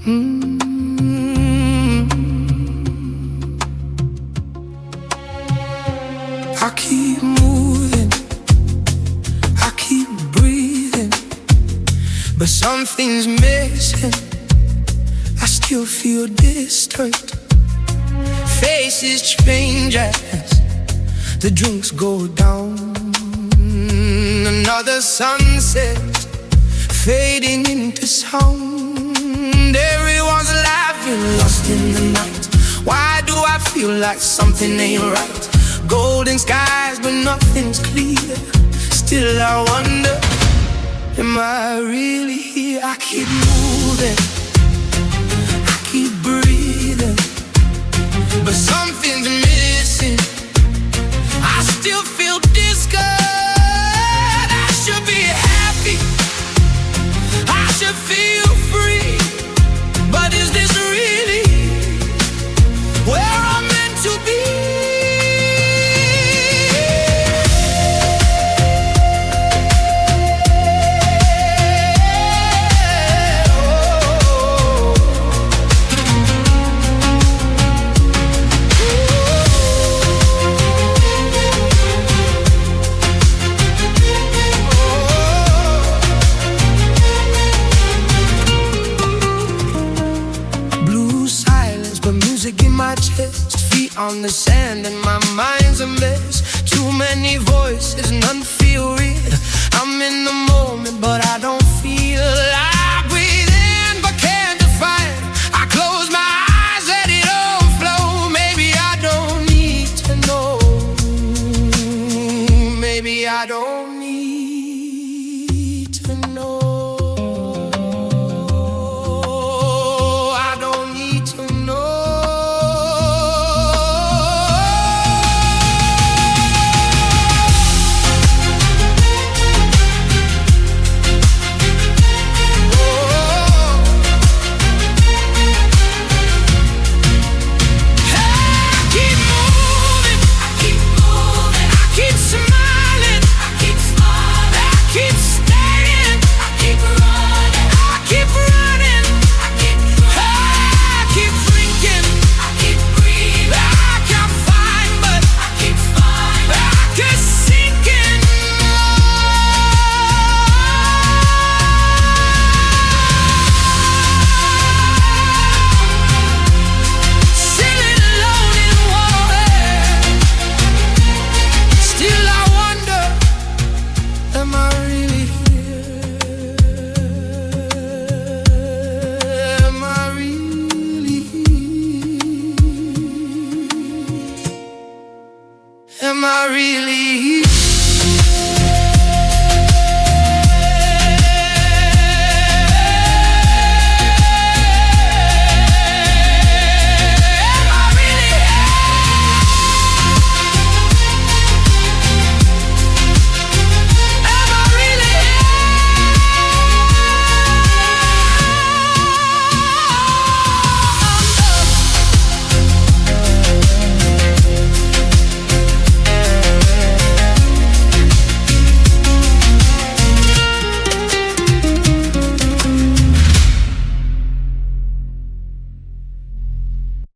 I keep moving, I keep breathing, but something's missing. I still feel distant. Faces change as the drinks go down. Another sunset fading into sound. Everyone's laughing, lost in the night. Why do I feel like something ain't right? Golden skies, but nothing's clear. Still I wonder, am I really here? I keep moving, I keep breathing, but something's missing. I still feel discouraged. I should be happy, I should feel free, but is this really where I'm meant to be? In my chest, feet on the sand, and my mind's a mess. Too many voices, none feel real. I'm in the moment, but I don't feel like